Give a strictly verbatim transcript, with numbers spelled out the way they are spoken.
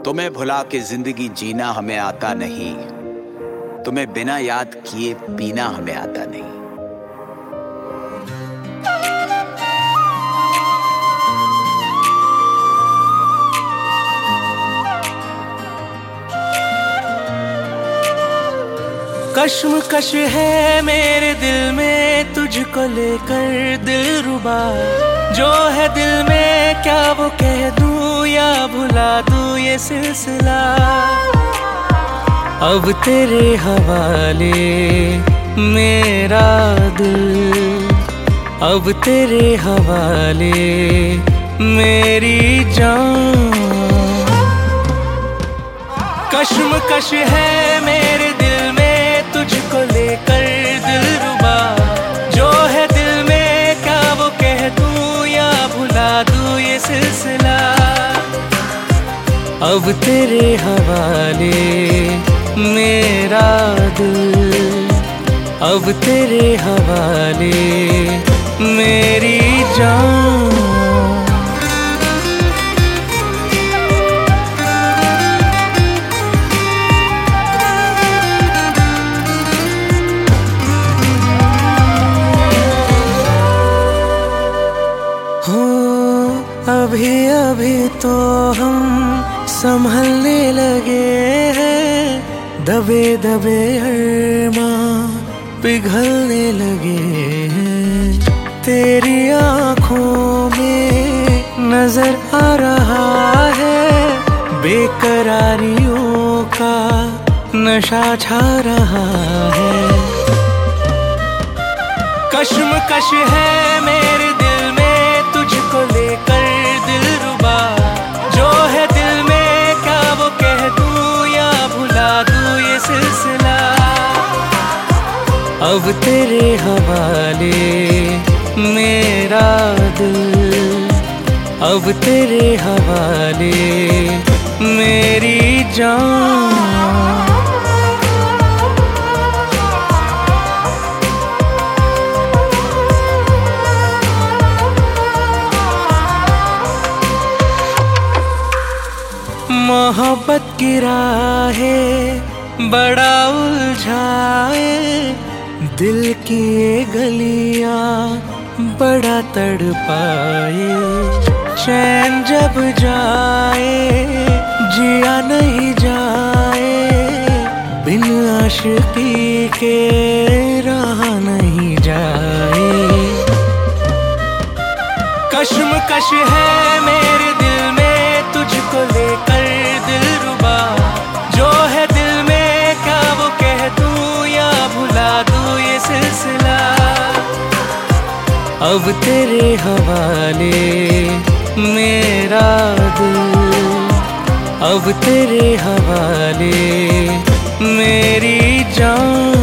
तुम्हें भुला के जिंदगी जीना हमें आता नहीं, तुम्हें बिना याद किए पीना हमें आता नहीं। कश्मकश है मेरे दिल में तुझको लेकर दिलरुबा, जो है दिल में क्या वो कह दूं या भुला दूं ये सिलसिला। अब तेरे हवाले मेरा दिल, अब तेरे हवाले मेरी जान। कश्मकश है मेरे दिल में तुझको लेकर दिलरुबा, जो है दिल में क्या वो कह दूं या भुला दूं ये सिलसिला। अब तेरे हवाले मेरा दिल, अब तेरे हवाले मेरी जान। अभी अभी तो हम संभलने लगे हैं, दबे दबे अरमां पिघलने लगे हैं। तेरी आँखों में नजर आ रहा है बेकरारियों का नशा छा रहा है। कश्मकश है मेरे दिल में तुझको लेकर दिलरुबा, जो है दिल में क्या वो कह दूं या भुला दूं ये सिलसिला। अब तेरे हवाले मेरा दिल, अब तेरे हवाले मेरी जान। मोहब्बत की राहें बड़ा उलझाए, दिल की ये गलियां बड़ा तड़पाए। चैन जब जाए जिया नहीं जाए, बिन आशिकी के रहा नहीं जाए। कश्मकश है मेरे दिल में तुझको लेकर दिलरुबा, जो है दिल में क्या वो कह दूं या भुला दूं ये सिलसिला। अब तेरे हवाले मेरा दिल, अब तेरे हवाले मेरी जान।